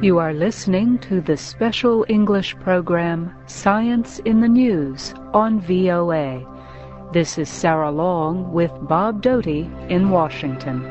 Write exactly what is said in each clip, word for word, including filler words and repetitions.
You are listening to the special English program, Science in the News, on V O A. This is Sarah Long with Bob Doty in Washington.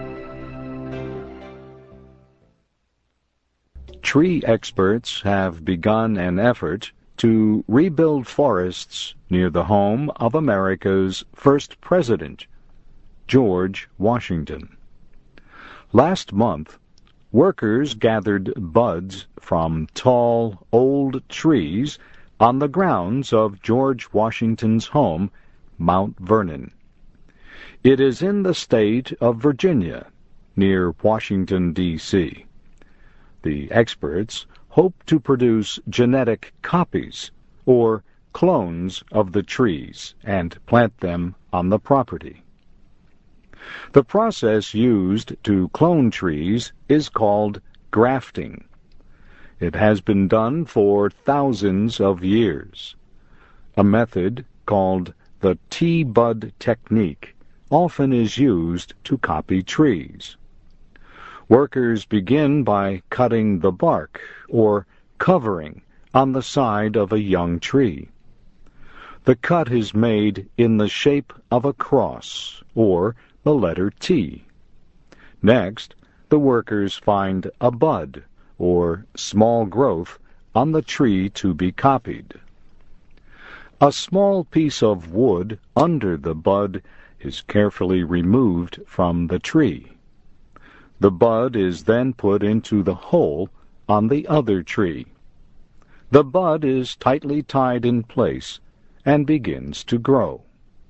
Tree experts have begun an effort to rebuild forests near the home of America's first president, George Washington. Last month, workers gathered buds from tall, old trees on the grounds of George Washington's home, Mount Vernon. It is in the state of Virginia, near Washington, D C The experts hope to produce genetic copies, or clones, of the trees and plant them on the property. The process used to clone trees is called grafting. It has been done for thousands of years. A method called the T-bud technique often is used to copy trees. Workers begin by cutting the bark, or covering, on the side of a young tree. The cut is made in the shape of a cross, or the letter T. Next, the workers find a bud, or small growth, on the tree to be copied. A small piece of wood under the bud is carefully removed from the tree. The bud is then put into the hole on the other tree. The bud is tightly tied in place and begins to grow.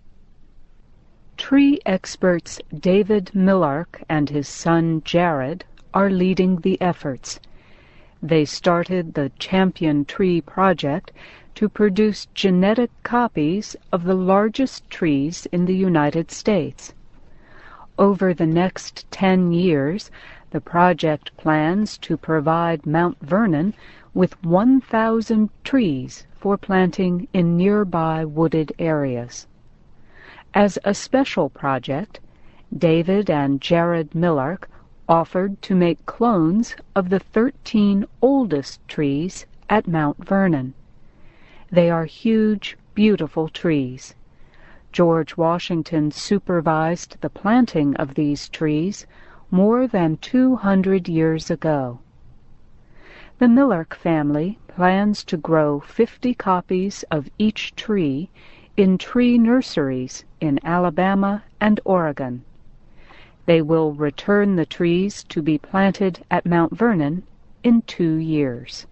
Tree experts David Millark and his son Jared are leading the efforts. They started the Champion Tree Project to produce genetic copies of the largest trees in the United States. Over the next ten years, the project plans to provide Mount Vernon with one thousand trees for planting in nearby wooded areas. As a special project, David and Jared Millark offered to make clones of the thirteen oldest trees at Mount Vernon. They are huge, beautiful trees. George Washington supervised the planting of these trees more than two hundred years ago. The Millark family plans to grow fifty copies of each tree in tree nurseries in Alabama and Oregon. They will return the trees to be planted at Mount Vernon in two years.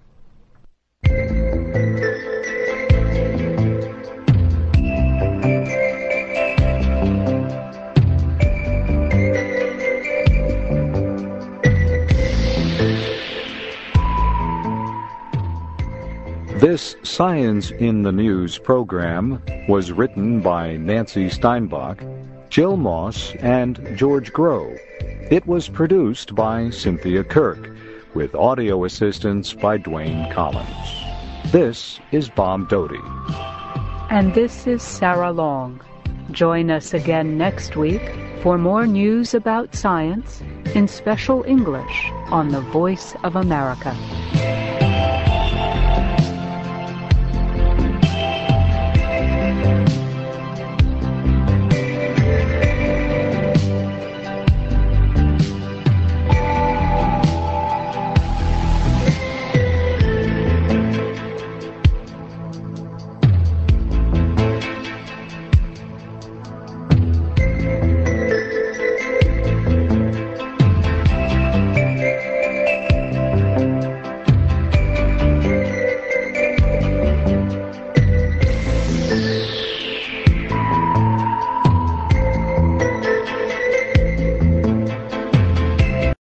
This Science in the News program was written by Nancy Steinbach, Jill Moss, and George Groh. It was produced by Cynthia Kirk, with audio assistance by Dwayne Collins. This is Bob Doty. And this is Sarah Long. Join us again next week for more news about science in special English on the Voice of America.